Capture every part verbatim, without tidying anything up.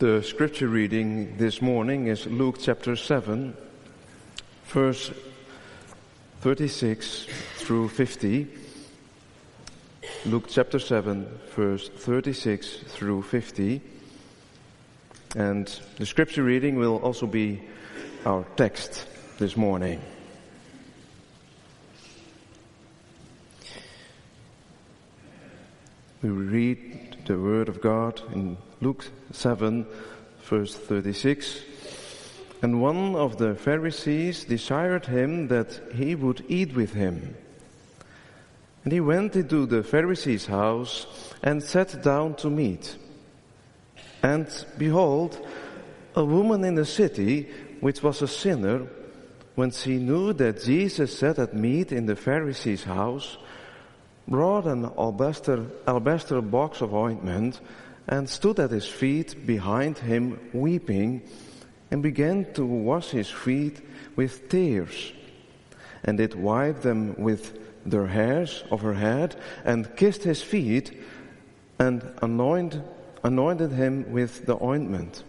The scripture reading this morning is Luke chapter seven, verse thirty-six through fifty. Luke chapter seven, verse thirty-six through fifty. And the scripture reading will also be our text this morning. We read the word of God in Luke seven, verse thirty-six. And one of the Pharisees desired him that he would eat with him. And he went into the Pharisee's house and sat down to meat. And behold, a woman in the city, which was a sinner, when she knew that Jesus sat at meat in the Pharisee's house, brought an alabaster, alabaster box of ointment and stood at his feet behind him weeping, and began to wash his feet with tears, and did wipe them with the hairs of her head, and kissed his feet, and anoint, anointed him with the ointment.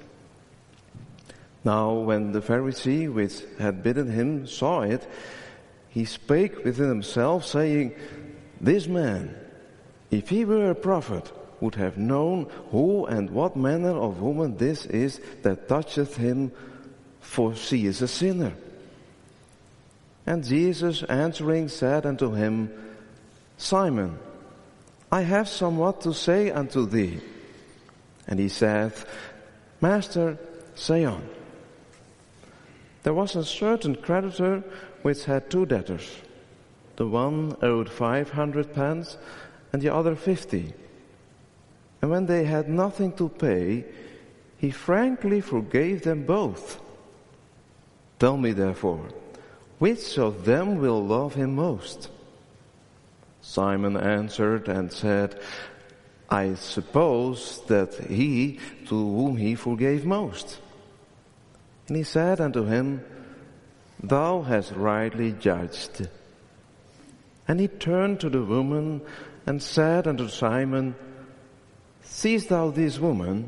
Now when the Pharisee which had bidden him saw it, he spake within himself, saying, This man, if he were a prophet, would have known who and what manner of woman this is that toucheth him, for she is a sinner. And Jesus answering said unto him, Simon, I have somewhat to say unto thee. And he said, Master, say on. There was a certain creditor which had two debtors. The one owed five hundred pence, and the other fifty. And when they had nothing to pay, he frankly forgave them both. Tell me therefore, which of them will love him most? Simon answered and said, I suppose that he to whom he forgave most. And he said unto him, Thou hast rightly judged. And he turned to the woman and said unto Simon, Seest thou this woman?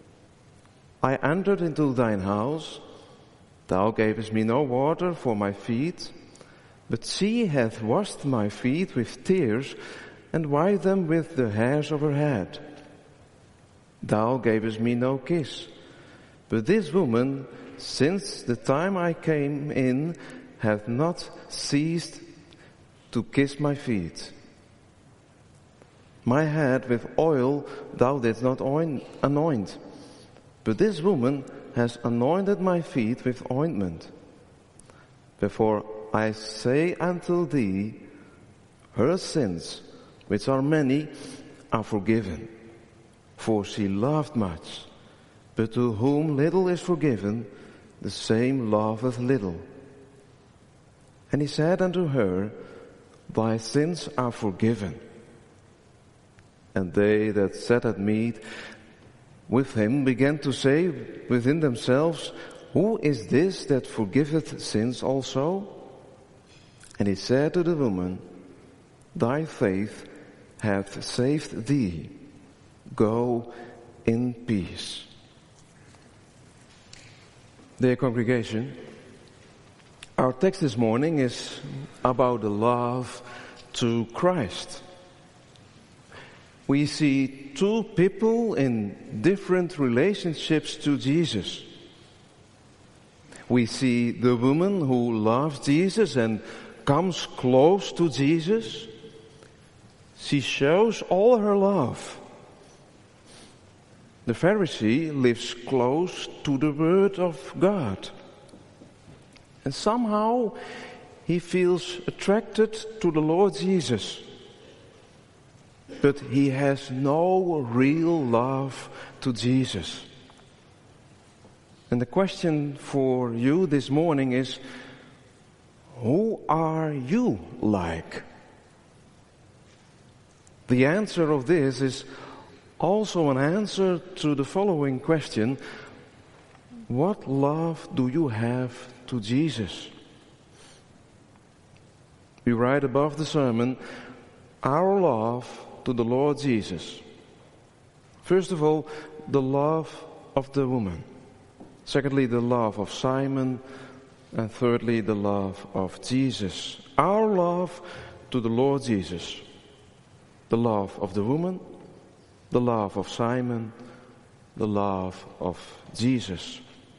I entered into thine house. Thou gavest me no water for my feet, but she hath washed my feet with tears and wiped them with the hairs of her head. Thou gavest me no kiss, but this woman, since the time I came in, hath not ceased to kiss my feet. My head with oil thou didst not anoint, but this woman has anointed my feet with ointment. Therefore I say unto thee, her sins, which are many, are forgiven. For she loved much, but to whom little is forgiven, the same loveth little. And he said unto her, Thy sins are forgiven. And they that sat at meat with him began to say within themselves, Who is this that forgiveth sins also? And he said to the woman, Thy faith hath saved thee. Go in peace. Dear congregation, our text this morning is about the love to Christ. We see two people in different relationships to Jesus. We see the woman who loves Jesus and comes close to Jesus. She shows all her love. The Pharisee lives close to the Word of God. And somehow he feels attracted to the Lord Jesus. But he has no real love to Jesus. And the question for you this morning is, who are you like? The answer of this is also an answer to the following question: what love do you have to Jesus? We write above the sermon, our love to the Lord Jesus. First of all, the love of the woman. Secondly, the love of Simon. And thirdly, the love of Jesus. Our love to the Lord Jesus. The love of the woman, the love of Simon, the love of Jesus.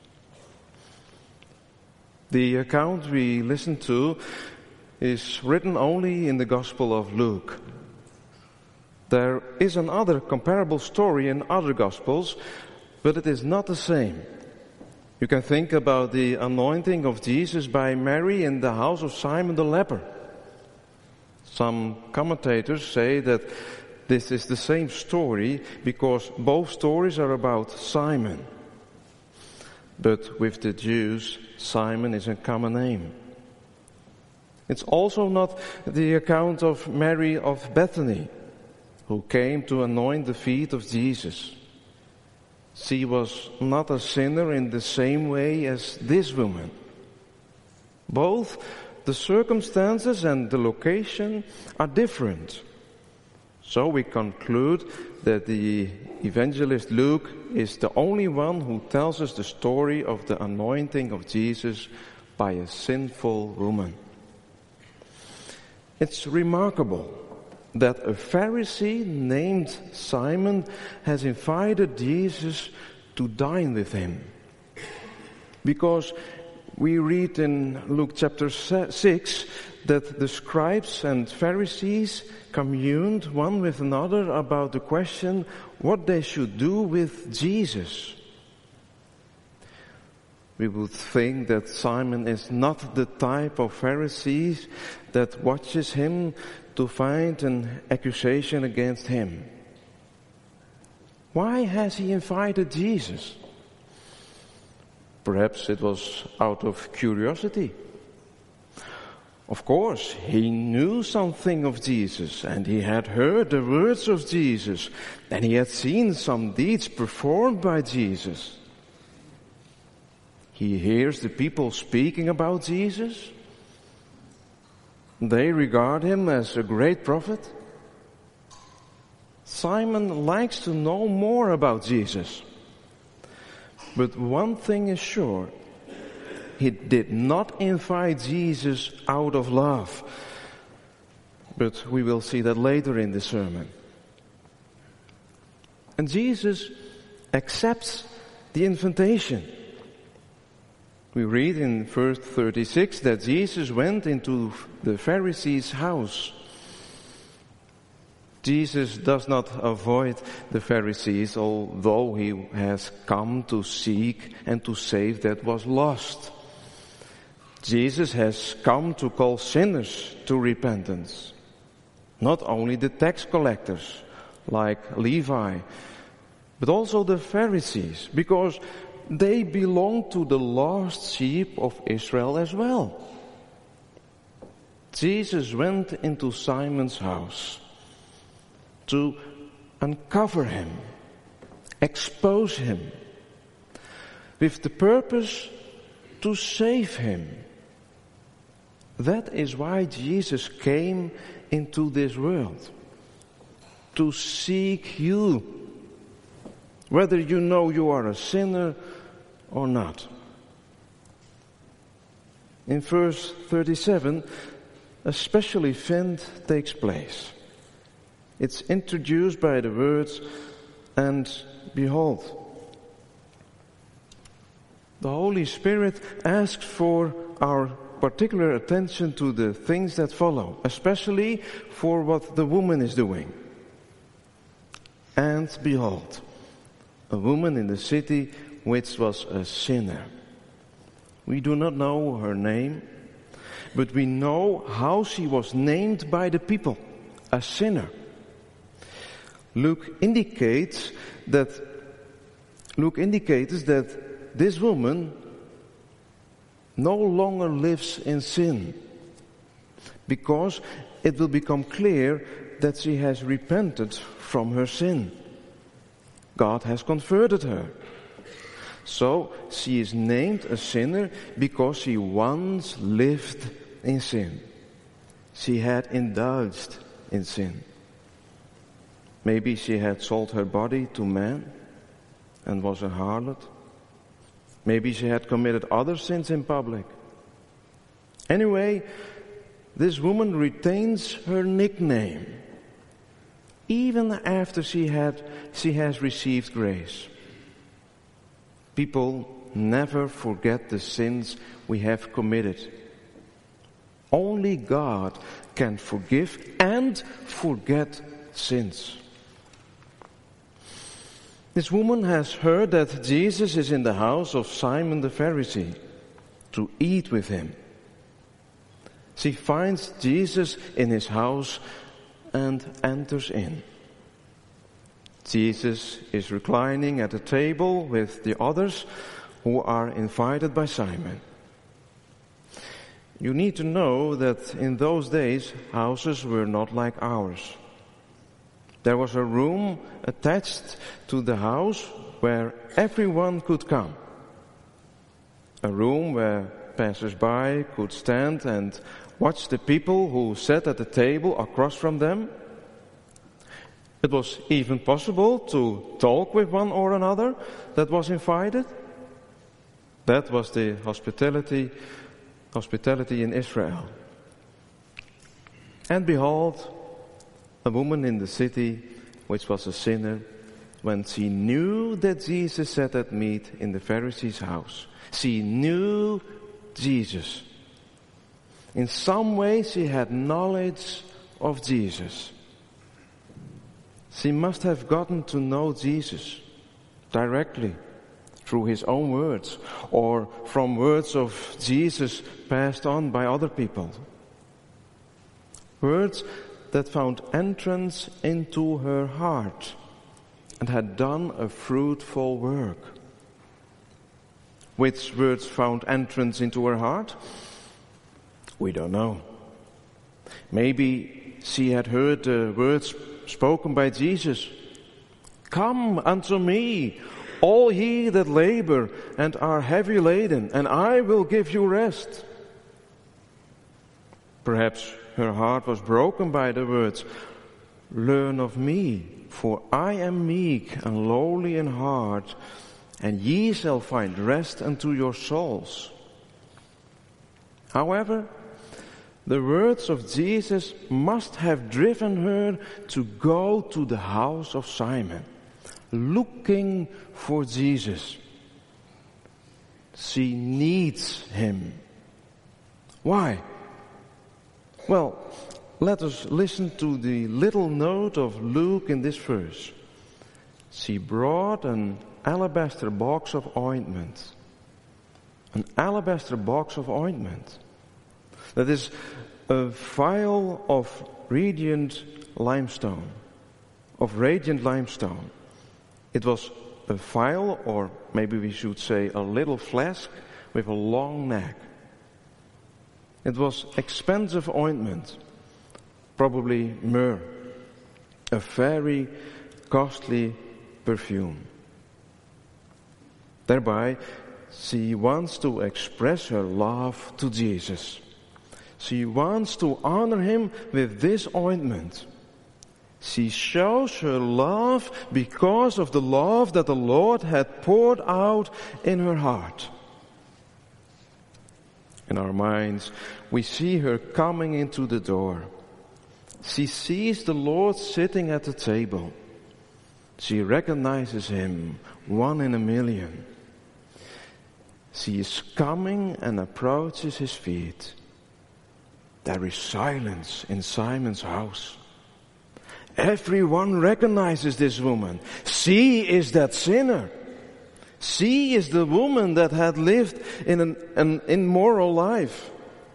The account we listen to is written only in the Gospel of Luke. There is another comparable story in other Gospels, but it is not the same. You can think about the anointing of Jesus by Mary in the house of Simon the leper. Some commentators say that this is the same story because both stories are about Simon. But with the Jews, Simon is a common name. It's also not the account of Mary of Bethany, who came to anoint the feet of Jesus. She was not a sinner in the same way as this woman. Both the circumstances and the location are different. So we conclude that the evangelist Luke is the only one who tells us the story of the anointing of Jesus by a sinful woman. It's remarkable that a Pharisee named Simon has invited Jesus to dine with him. Because we read in Luke chapter six that the scribes and Pharisees communed one with another about the question what they should do with Jesus. We would think that Simon is not the type of Pharisee that watches him to find an accusation against him. Why has he invited Jesus? Perhaps it was out of curiosity. Of course, he knew something of Jesus, and he had heard the words of Jesus, and he had seen some deeds performed by Jesus. He hears the people speaking about Jesus. They regard him as a great prophet. Simon likes to know more about Jesus. But one thing is sure, he did not invite Jesus out of love. But we will see that later in the sermon. And Jesus accepts the invitation. We read in verse thirty-six that Jesus went into the Pharisees' house. Jesus does not avoid the Pharisees, although he has come to seek and to save that was lost. Jesus has come to call sinners to repentance. Not only the tax collectors, like Levi, but also the Pharisees, because they belong to the lost sheep of Israel as well. Jesus went into Simon's house to uncover him, expose him, with the purpose to save him. That is why Jesus came into this world, to seek you, whether you know you are a sinner or not. In verse thirty-seven, a special event takes place. It's introduced by the words, and behold. The Holy Spirit asks for our particular attention to the things that follow, especially for what the woman is doing. And behold, a woman in the city which was a sinner. We do not know her name, but we know how she was named by the people, a sinner. Luke indicates that Luke indicates that this woman no longer lives in sin, because it will become clear that she has repented from her sin. God has converted her. So she is named a sinner because she once lived in sin. She had indulged in sin. Maybe she had sold her body to man, and was a harlot. Maybe she had committed other sins in public. Anyway, this woman retains her nickname even after she had she has received grace. People never forget the sins we have committed. Only God can forgive and forget sins. This woman has heard that Jesus is in the house of Simon the Pharisee to eat with him. She finds Jesus in his house and enters in. Jesus is reclining at a table with the others who are invited by Simon. You need to know that in those days, houses were not like ours. There was a room attached to the house where everyone could come. A room where passers-by could stand and watch the people who sat at the table across from them. It was even possible to talk with one or another that was invited. That was the hospitality, hospitality in Israel. And behold, a woman in the city, which was a sinner, when she knew that Jesus sat at meat in the Pharisee's house, she knew Jesus. In some way she had knowledge of Jesus. She must have gotten to know Jesus directly through his own words or from words of Jesus passed on by other people. Words that found entrance into her heart and had done a fruitful work. Which words found entrance into her heart? We don't know. Maybe she had heard the words spoken by Jesus. Come unto me, all ye that labor and are heavy laden, and I will give you rest. Perhaps her heart was broken by the words, learn of me, for I am meek and lowly in heart, and ye shall find rest unto your souls. However, the words of Jesus must have driven her to go to the house of Simon, looking for Jesus. She needs him. Why? Well, let us listen to the little note of Luke in this verse. She brought an alabaster box of ointment. An alabaster box of ointment. That is a vial of radiant limestone. Of radiant limestone. It was a vial, or maybe we should say a little flask with a long neck. It was expensive ointment, probably myrrh, a very costly perfume. Thereby, she wants to express her love to Jesus. She wants to honor him with this ointment. She shows her love because of the love that the Lord had poured out in her heart. In our minds, we see her coming into the door. She sees the Lord sitting at the table. She recognizes him, one in a million. She is coming and approaches his feet. There is silence in Simon's house. Everyone recognizes this woman. She is that sinner. She is the woman that had lived in an, an immoral life.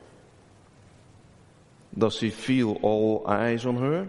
Does she feel all eyes on her?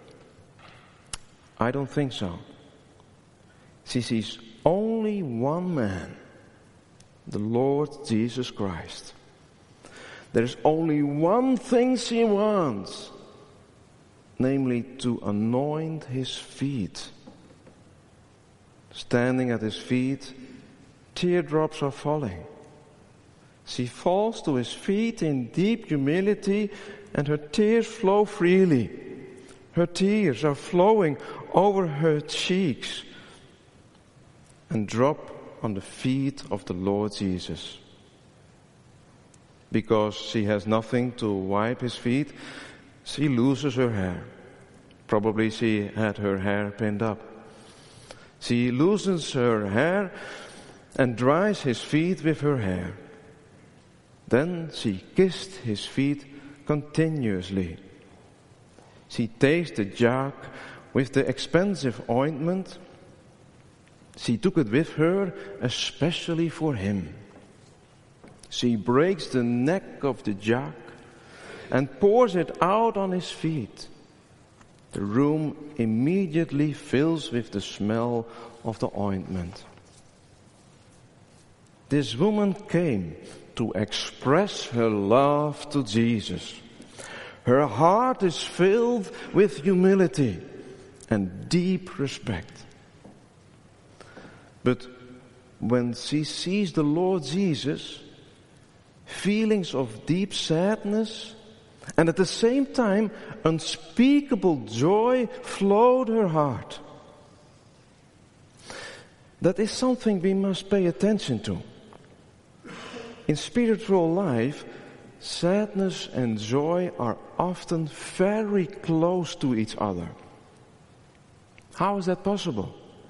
I don't think so. She sees only one man, the Lord Jesus Christ. There's only one thing she wants, namely to anoint his feet. Standing at his feet, teardrops are falling. She falls to his feet in deep humility, and her tears flow freely. Her tears are flowing over her cheeks. and drop on the feet of the Lord Jesus. Because she has nothing to wipe his feet, she loses her hair. Probably she had her hair pinned up. She loosens her hair and dries his feet with her hair. Then she kissed his feet continuously. She takes the jug with the expensive ointment. She took it with her especially for him. She breaks the neck of the jug and pours it out on his feet. The room immediately fills with the smell of the ointment. This woman came to express her love to Jesus. Her heart is filled with humility and deep respect. But when she sees the Lord Jesus, feelings of deep sadness and at the same time unspeakable joy flowed her heart. That is something we must pay attention to. In spiritual life, sadness and joy are often very close to each other. How is that possible?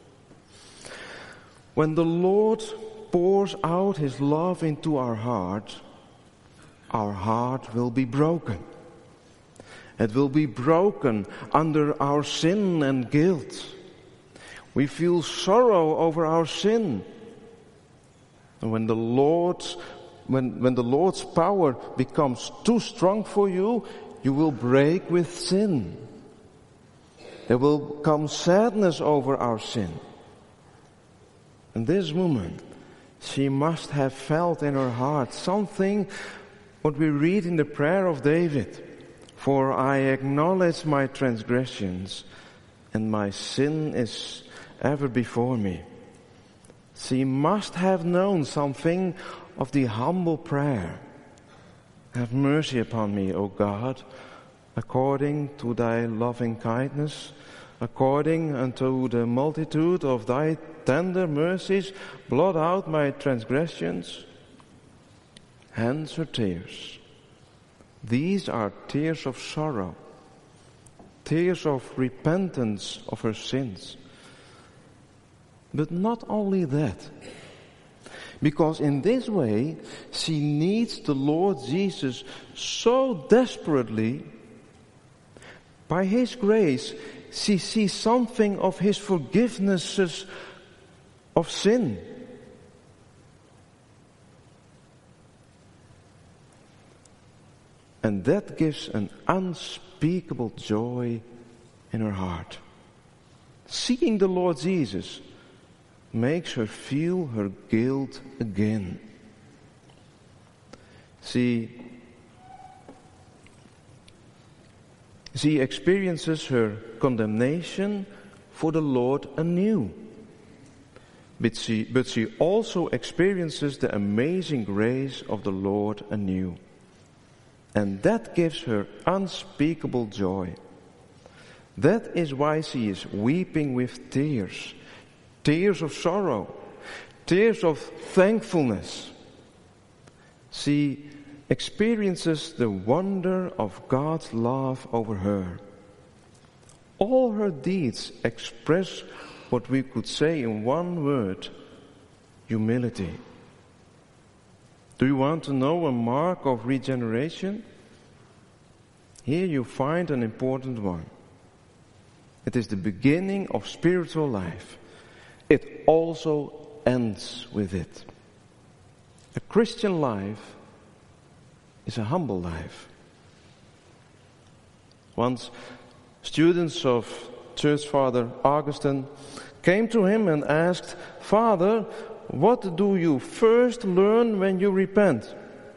When the Lord pours out his love into our heart, our heart will be broken. It will be broken under our sin and guilt. We feel sorrow over our sin. And when the Lord's When, when the Lord's power becomes too strong for you, you will break with sin. There will come sadness over our sin. And this woman, she must have felt in her heart something what we read in the prayer of David. For I acknowledge my transgressions, and my sin is ever before me. She must have known something of the humble prayer. Have mercy upon me, O God, according to thy loving kindness, according unto the multitude of thy tender mercies, blot out my transgressions. Hence her tears. These are tears of sorrow, tears of repentance of her sins. But not only that, because in this way, she needs the Lord Jesus so desperately. By his grace, she sees something of his forgivenesses of sin. And that gives an unspeakable joy in her heart. Seeing the Lord Jesus makes her feel her guilt again. She, she experiences her condemnation for the Lord anew. But she, but she also experiences the amazing grace of the Lord anew. And that gives her unspeakable joy. That is why she is weeping with tears. Tears of sorrow, tears of thankfulness. She experiences the wonder of God's love over her. All her deeds express what we could say in one word: humility. Do you want to know a mark of regeneration? Here you find an important one. It is the beginning of spiritual life. It also ends with it. A Christian life is a humble life. Once, students of Church Father Augustine came to him and asked, "Father, what do you first learn when you repent?"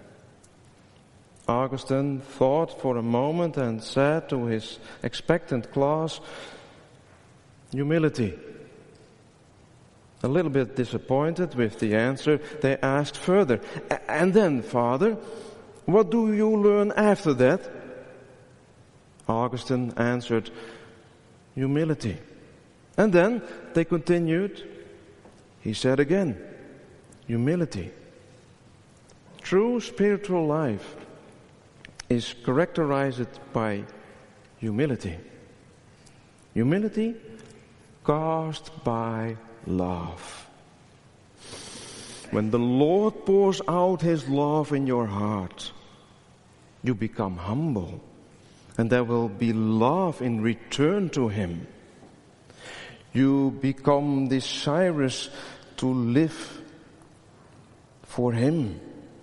Augustine thought for a moment and said to his expectant class, "Humility." A little bit disappointed with the answer, they asked further, "And then, Father, what do you learn after that?" Augustine answered, "Humility." And then they continued, He said again, humility. True spiritual life is characterized by humility. Humility caused by love. When the Lord pours out His love in your heart, you become humble, and there will be love in return to Him. You become desirous to live for Him.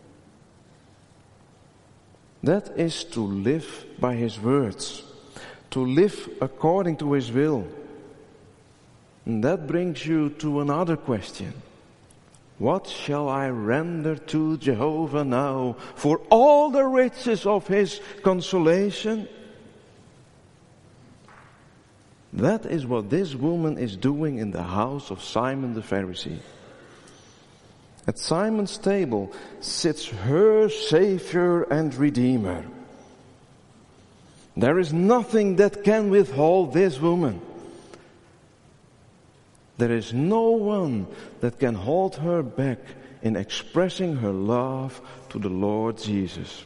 That is to live by His words, to live according to His will. And that brings you to another question. What shall I render to Jehovah now for all the riches of His consolation? That is what this woman is doing in the house of Simon the Pharisee. At Simon's table sits her Savior and Redeemer. There is nothing that can withhold this woman. There is no one that can hold her back in expressing her love to the Lord Jesus.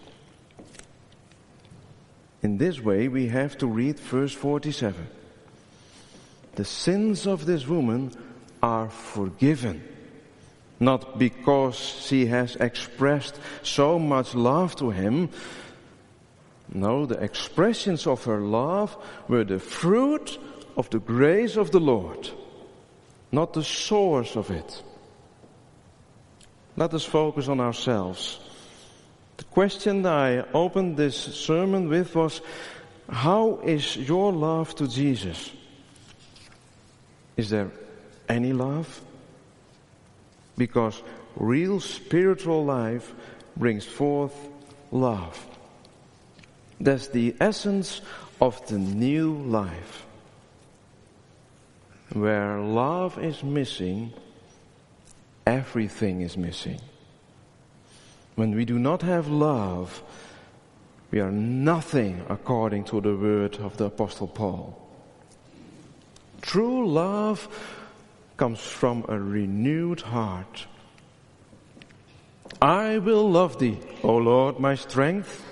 In this way, we have to read verse forty-seven. The sins of this woman are forgiven, not because she has expressed so much love to Him. No, the expressions of her love were the fruit of the grace of the Lord, not the source of it. Let us focus on ourselves. The question that I opened this sermon with was, how is your love to Jesus? Is there any love? Because real spiritual life brings forth love. That's the essence of the new life. Where love is missing, everything is missing. When we do not have love, we are nothing according to the word of the Apostle Paul. True love comes from a renewed heart. I will love thee, O Lord, my strength.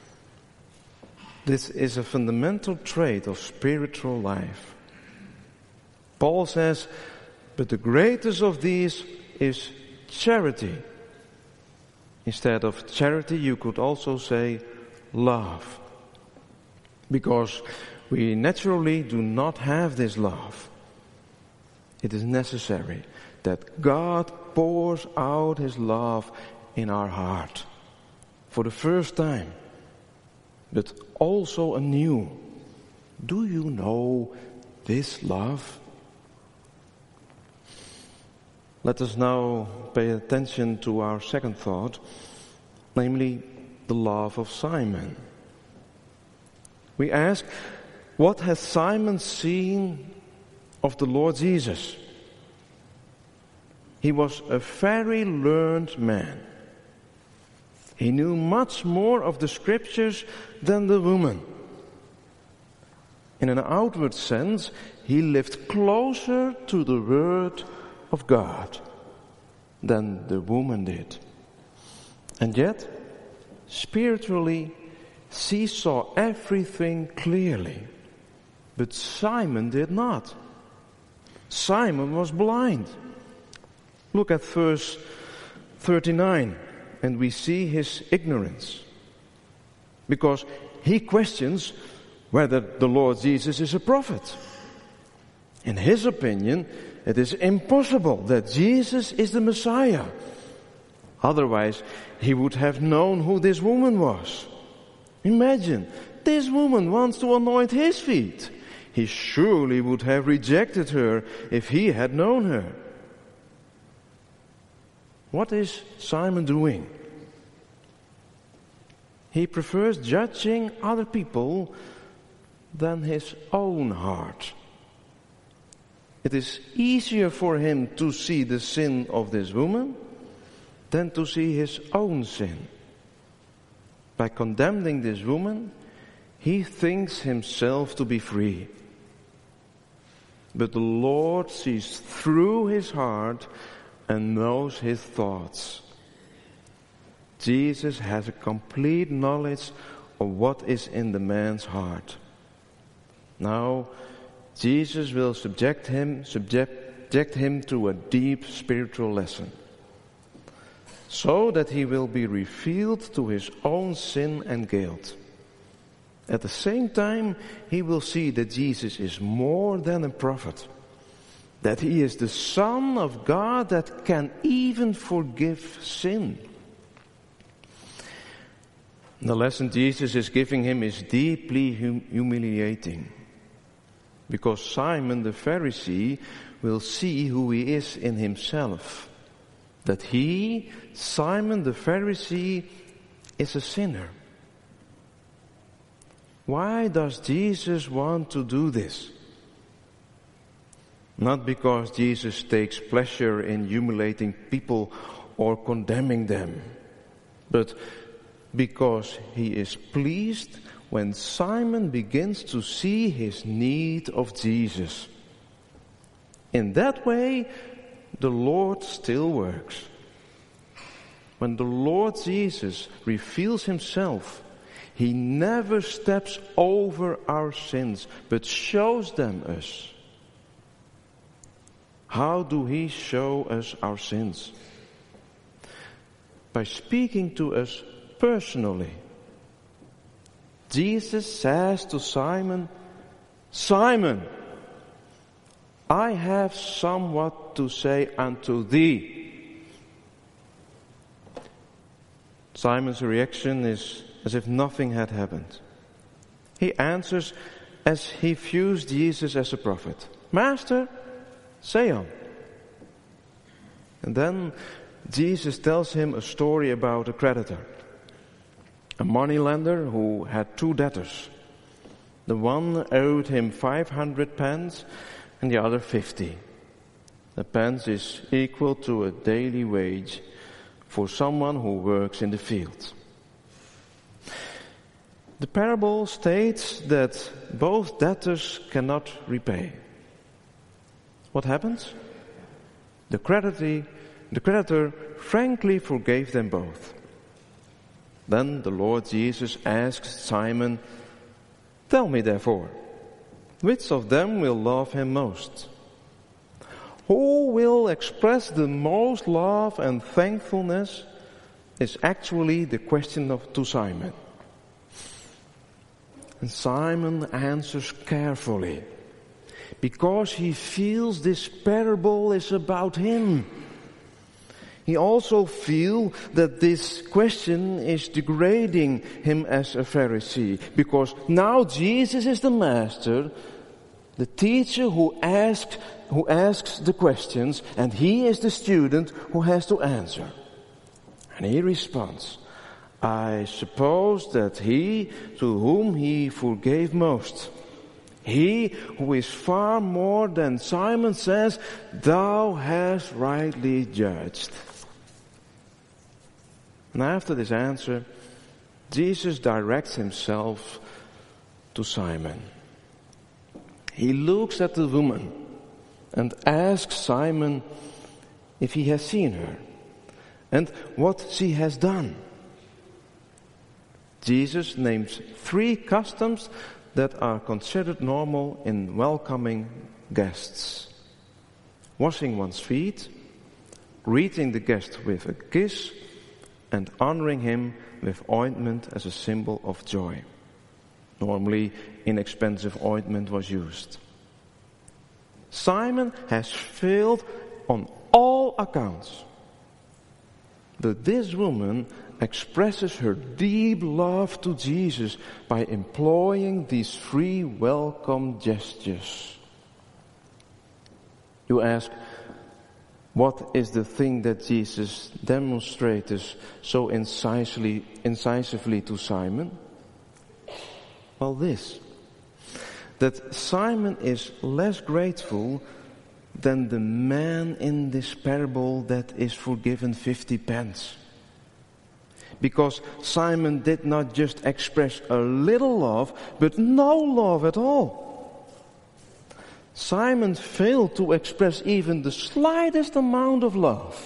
This is a fundamental trait of spiritual life. Paul says, but the greatest of these is charity. Instead of charity, you could also say love. Because we naturally do not have this love. It is necessary that God pours out His love in our heart for the first time, but also anew. Do you know this love? Let us now pay attention to our second thought, namely the love of Simon. We ask, what has Simon seen of the Lord Jesus? He was a very learned man. He knew much more of the scriptures than the woman. In an outward sense, he lived closer to the word of God than the woman did. And yet, spiritually, she saw everything clearly. But Simon did not. Simon was blind. Look at verse thirty-nine, and we see his ignorance. Because he questions whether the Lord Jesus is a prophet. In his opinion, it is impossible that Jesus is the Messiah. Otherwise, he would have known who this woman was. Imagine, this woman wants to anoint his feet. He surely would have rejected her if he had known her. What is Simon doing? He prefers judging other people than his own heart. It is easier for him to see the sin of this woman than to see his own sin. By condemning this woman, he thinks himself to be free. But the Lord sees through his heart and knows his thoughts. Jesus has a complete knowledge of what is in the man's heart. Now, Jesus will subject him, subject him to a deep spiritual lesson, so that he will be revealed to his own sin and guilt. At the same time, he will see that Jesus is more than a prophet, that he is the Son of God that can even forgive sin. The lesson Jesus is giving him is deeply hum- humiliating, because Simon the Pharisee will see who he is in himself, that he, Simon the Pharisee, is a sinner. Why does Jesus want to do this? Not because Jesus takes pleasure in humiliating people or condemning them, but because he is pleased when Simon begins to see his need of Jesus. In that way, the Lord still works. When the Lord Jesus reveals himself, he never steps over our sins, but shows them us. How do he show us our sins? By speaking to us personally. Jesus says to Simon, Simon, I have somewhat to say unto thee. Simon's reaction is as if nothing had happened. He answers as he views Jesus as a prophet. Master, say on. And then Jesus tells him a story about a creditor, a moneylender who had two debtors. The one owed him five hundred pence and the other fifty. The pence is equal to a daily wage for someone who works in the field. The parable states that both debtors cannot repay. What happens? The creditor, the creditor frankly forgave them both. Then the Lord Jesus asked Simon, tell me therefore, which of them will love him most? Who will express the most love and thankfulness is actually the question of to Simon. And Simon answers carefully, because he feels this parable is about him. He also feels that this question is degrading him as a Pharisee, because now Jesus is the master, the teacher who asks, who asks the questions, and he is the student who has to answer. And he responds, I suppose that he to whom he forgave most, he who is far more than Simon says, thou hast rightly judged. And after this answer, Jesus directs himself to Simon. He looks at the woman and asks Simon if he has seen her and what she has done. Jesus names three customs that are considered normal in welcoming guests. Washing one's feet, greeting the guest with a kiss, and honoring him with ointment as a symbol of joy. Normally, inexpensive ointment was used. Simon has failed on all accounts. But this woman expresses her deep love to Jesus by employing these three welcome gestures. You ask, what is the thing that Jesus demonstrates so incisively, incisively to Simon? Well, this, that Simon is less grateful than the man in this parable that is forgiven fifty pence. Because Simon did not just express a little love, but no love at all. Simon failed to express even the slightest amount of love.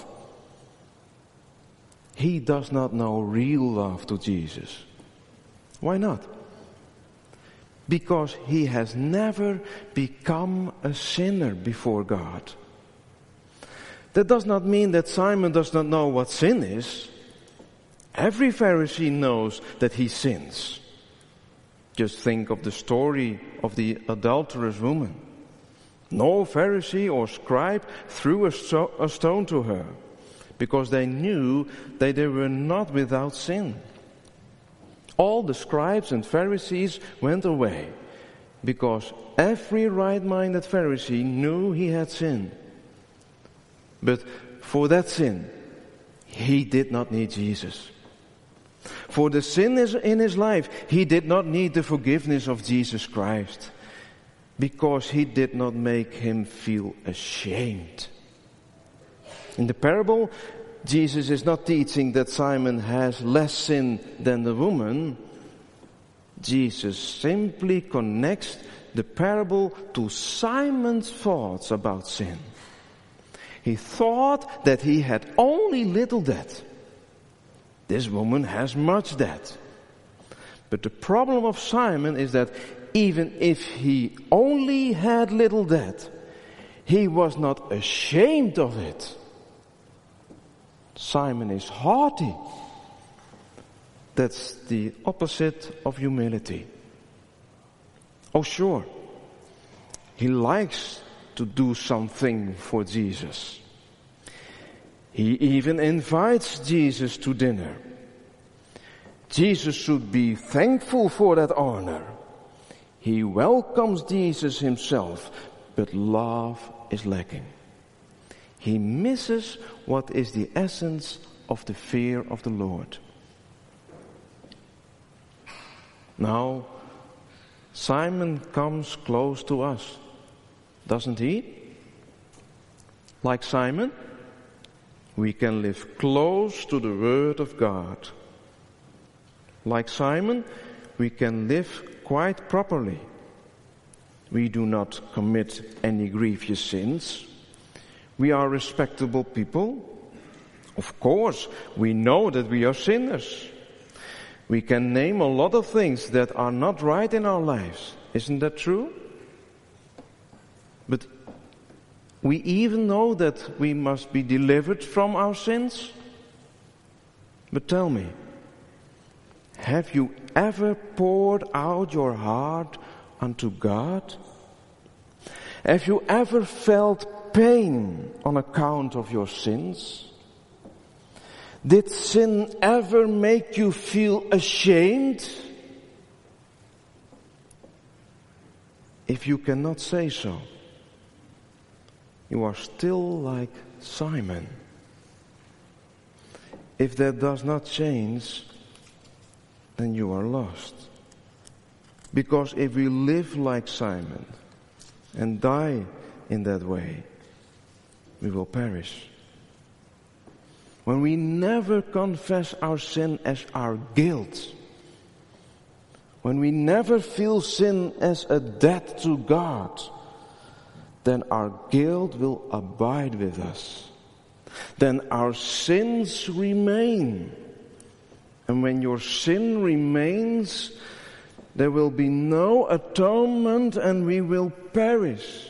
He does not know real love to Jesus. Why not? Because he has never become a sinner before God. That does not mean that Simon does not know what sin is. Every Pharisee knows that he sins. Just think of the story of the adulterous woman. No Pharisee or scribe threw a, sto- a stone to her, because they knew that they were not without sin. All the scribes and Pharisees went away, because every right-minded Pharisee knew he had sinned. But for that sin, he did not need Jesus. For the sin in his life, he did not need the forgiveness of Jesus Christ, because he did not make him feel ashamed. In the parable, Jesus is not teaching that Simon has less sin than the woman. Jesus simply connects the parable to Simon's thoughts about sin. He thought that he had only little debt. This woman has much debt. But the problem of Simon is that even if he only had little debt, he was not ashamed of it. Simon is haughty. That's the opposite of humility. Oh, sure, he likes to do something for Jesus. He even invites Jesus to dinner. Jesus should be thankful for that honor. He welcomes Jesus himself, but love is lacking. He misses what is the essence of the fear of the Lord. Now, Simon comes close to us, doesn't he? Like Simon, we can live close to the Word of God. Like Simon, we can live quite properly. We do not commit any grievous sins. We are respectable people. Of course, we know that we are sinners. We can name a lot of things that are not right in our lives. Isn't that true? But we even know that we must be delivered from our sins. But tell me, have you ever poured out your heart unto God? Have you ever felt pain on account of your sins? Did sin ever make you feel ashamed? If you cannot say so, you are still like Simon. If that does not change, then you are lost. Because if we live like Simon and die in that way, we will perish. When we never confess our sin as our guilt, when we never feel sin as a debt to God, then our guilt will abide with us. Then our sins remain. And when your sin remains, there will be no atonement and we will perish.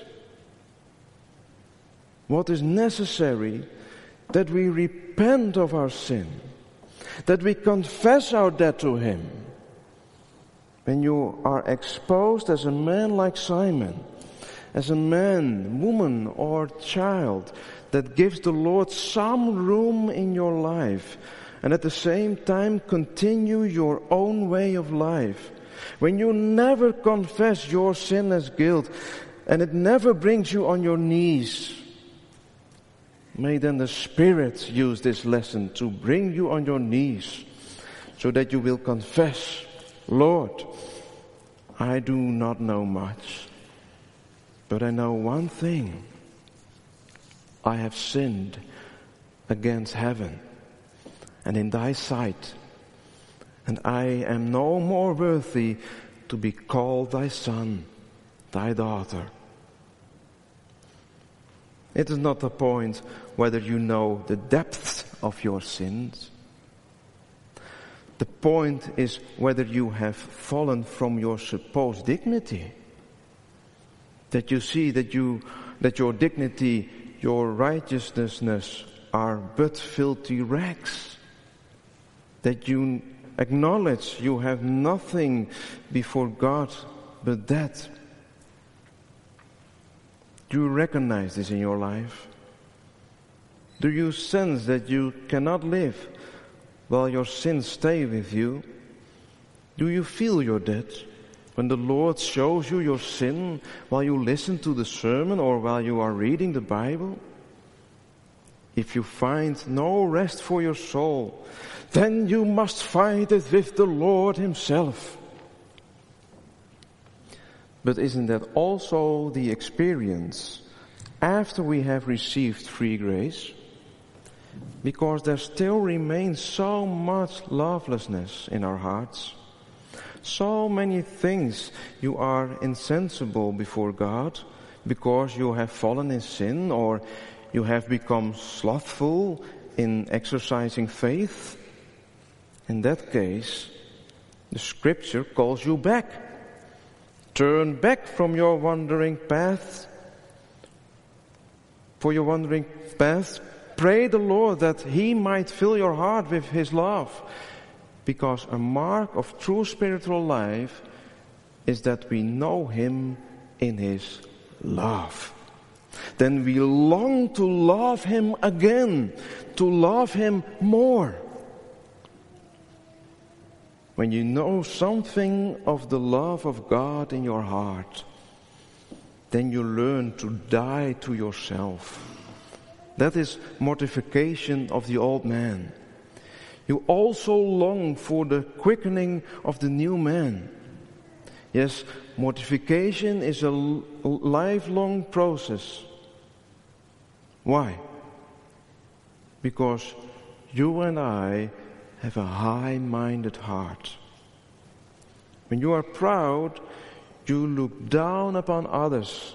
What is necessary? That we repent of our sin. That we confess our debt to Him. When you are exposed as a man like Simon, as a man, woman, or child that gives the Lord some room in your life, and at the same time continue your own way of life, when you never confess your sin as guilt, and it never brings you on your knees, may then the Spirit use this lesson to bring you on your knees, so that you will confess, Lord, I do not know much, but I know one thing. I have sinned against heaven and in thy sight, and I am no more worthy to be called thy son, thy daughter. It is not the point whether you know the depths of your sins. The point is whether you have fallen from your supposed dignity. That you see that you that your dignity, your righteousness are but filthy rags. That you acknowledge you have nothing before God but that. Do you recognize this in your life? Do you sense that you cannot live while your sins stay with you? Do you feel your debt when the Lord shows you your sin while you listen to the sermon or while you are reading the Bible? If you find no rest for your soul, then you must fight it with the Lord Himself. But isn't that also the experience after we have received free grace? Because there still remains so much lovelessness in our hearts. So many things you are insensible before God because you have fallen in sin or you have become slothful in exercising faith. In that case, the Scripture calls you back. Turn back from your wandering path. For your wandering path, pray the Lord that He might fill your heart with His love. Because a mark of true spiritual life is that we know Him in His love. Then we long to love Him again, to love Him more. When you know something of the love of God in your heart, then you learn to die to yourself. That is mortification of the old man. You also long for the quickening of the new man. Yes, mortification is a lifelong process. Why? Because you and I have a high-minded heart. When you are proud, you look down upon others.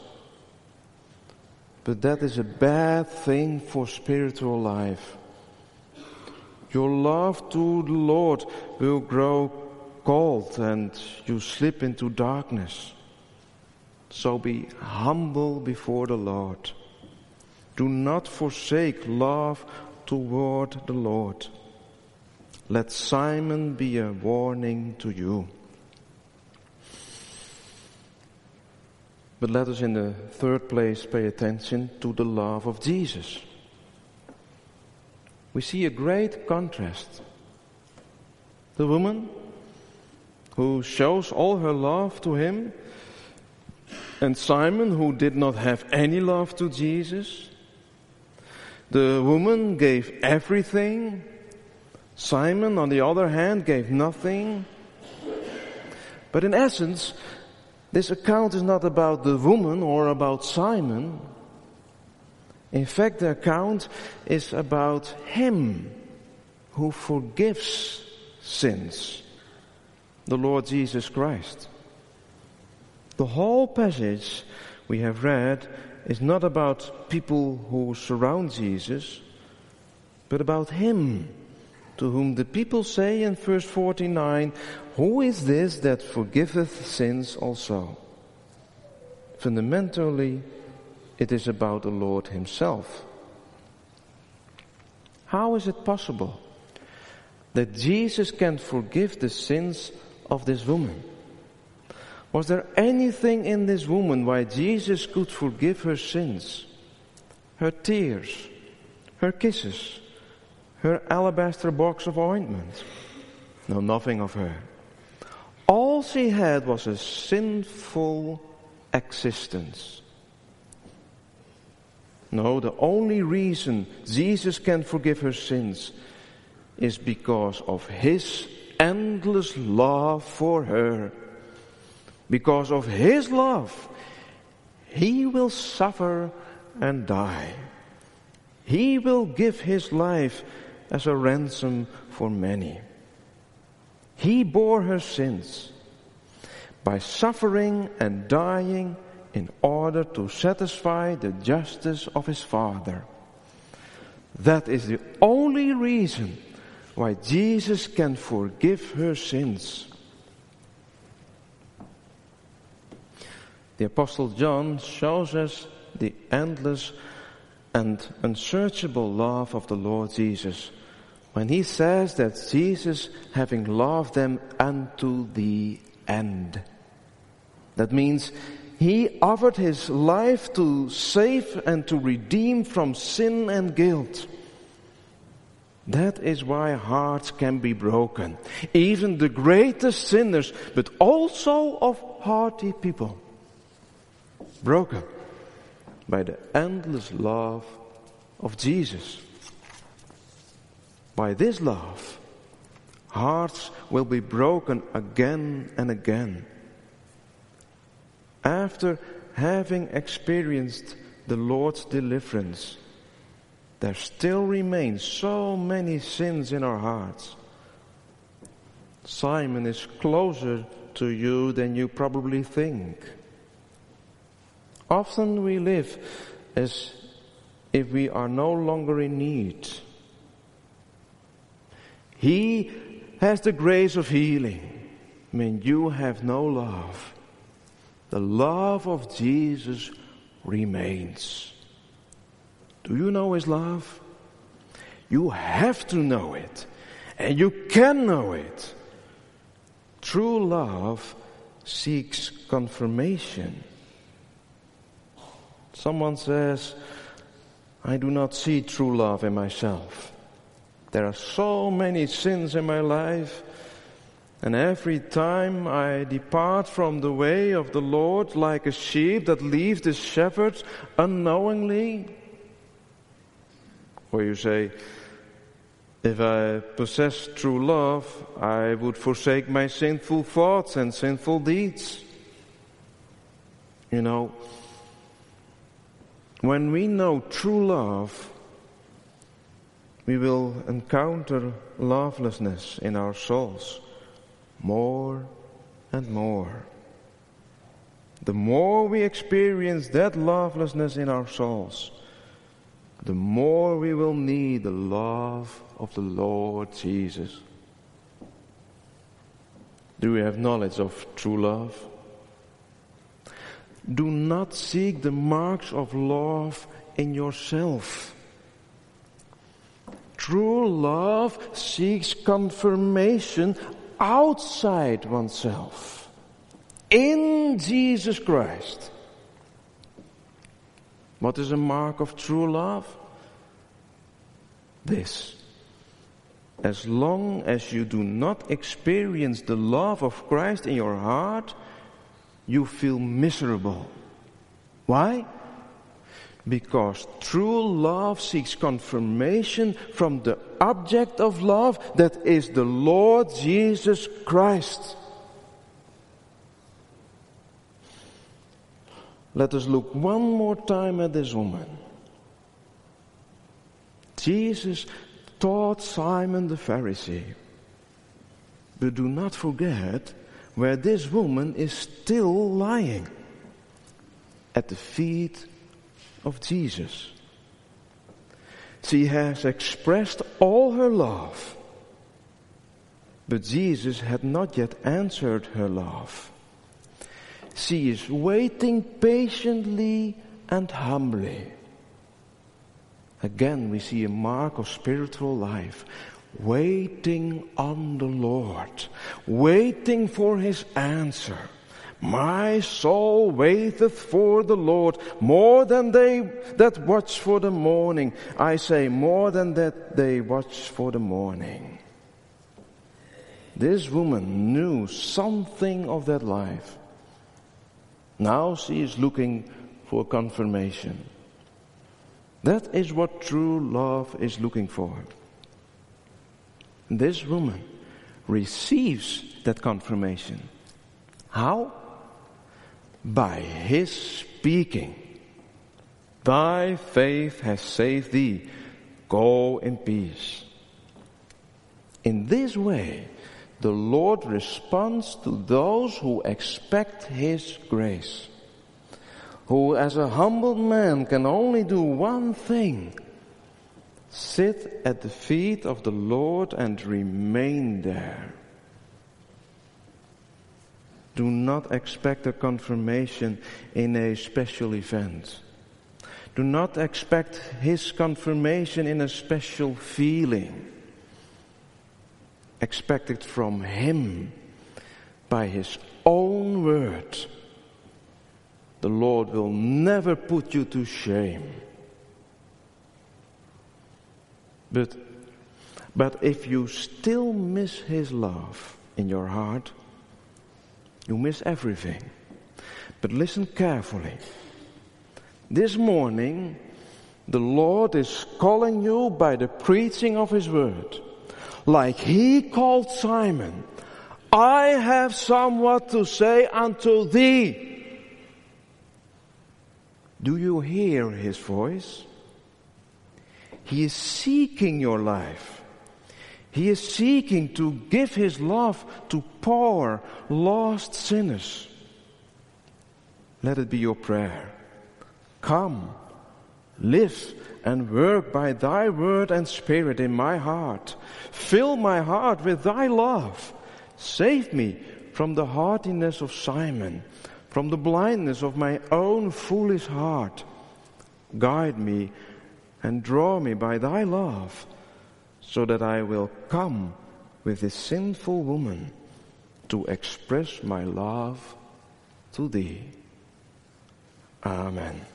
But that is a bad thing for spiritual life. Your love to the Lord will grow cold and you slip into darkness. So be humble before the Lord. Do not forsake love toward the Lord. Let Simon be a warning to you. But let us in the third place pay attention to the love of Jesus. We see a great contrast. The woman who shows all her love to Him, and Simon who did not have any love to Jesus. The woman gave everything. Simon, on the other hand, gave nothing. But in essence, this account is not about the woman or about Simon. In fact, the account is about Him who forgives sins, the Lord Jesus Christ. The whole passage we have read is not about people who surround Jesus, but about Him, to whom the people say in verse forty-nine, "Who is this that forgiveth sins also?" Fundamentally, it is about the Lord Himself. How is it possible that Jesus can forgive the sins of this woman? Was there anything in this woman why Jesus could forgive her sins? Her tears, her kisses, her alabaster box of ointment? No, nothing of her. All she had was a sinful existence. No, the only reason Jesus can forgive her sins is because of His endless love for her. Because of His love, He will suffer and die. He will give His life as a ransom for many. He bore her sins. By suffering and dying, in order to satisfy the justice of his Father. That is the only reason why Jesus can forgive her sins. The Apostle John shows us the endless and unsearchable love of the Lord Jesus when he says that Jesus, having loved them unto the end. That means he offered his life to save and to redeem from sin and guilt. That is why hearts can be broken, even the greatest sinners, but also of hearty people. Broken by the endless love of Jesus. By this love, hearts will be broken again and again. After having experienced the Lord's deliverance, there still remain so many sins in our hearts. Simon is closer to you than you probably think. Often we live as if we are no longer in need. He has the grace of healing when you have no love. The love of Jesus remains. Do you know his love? You have to know it. And you can know it. True love seeks confirmation. Someone says, I do not see true love in myself. There are so many sins in my life, and every time I depart from the way of the Lord like a sheep that leaves the shepherd unknowingly. Or you say, if I possess true love, I would forsake my sinful thoughts and sinful deeds. You know, when we know true love, we will encounter lovelessness in our souls more and more. The more we experience that lovelessness in our souls, the more we will need the love of the Lord Jesus. Do we have knowledge of true love? Do not seek the marks of love in yourself. True love seeks confirmation outside oneself, in Jesus Christ. What is a mark of true love? This. As long as you do not experience the love of Christ in your heart, you feel miserable. Why? Because true love seeks confirmation from the object of love, that is the Lord Jesus Christ. Let us look one more time at this woman. Jesus taught Simon the Pharisee. But do not forget where this woman is still lying. At the feet of Jesus. She has expressed all her love. But Jesus had not yet answered her love. She is waiting patiently and humbly. Again, we see a mark of spiritual life. Waiting on the Lord. Waiting for his answer. My soul waiteth for the Lord more than they that watch for the morning. I say more than that they watch for the morning. This woman knew something of that life. Now she is looking for confirmation. That is what true love is looking for. This woman receives that confirmation. How? By his speaking. Thy faith has saved thee. Go in peace. In this way, the Lord responds to those who expect his grace. who as a humble man can only do one thing: sit at the feet of the Lord and remain there. Do not expect a confirmation in a special event. Do not expect His confirmation in a special feeling. Expect it from Him by His own word. The Lord will never put you to shame. But, but if you still miss His love in your heart, you miss everything. But listen carefully. This morning, the Lord is calling you by the preaching of His word. Like He called Simon, I have somewhat to say unto thee. Do you hear His voice? He is seeking your life. He is seeking to give His love to poor, lost sinners. Let it be your prayer. Come, live and work by Thy word and Spirit in my heart. Fill my heart with Thy love. Save me from the hardiness of Simon, from the blindness of my own foolish heart. Guide me and draw me by Thy love, so that I will come with this sinful woman to express my love to Thee. Amen.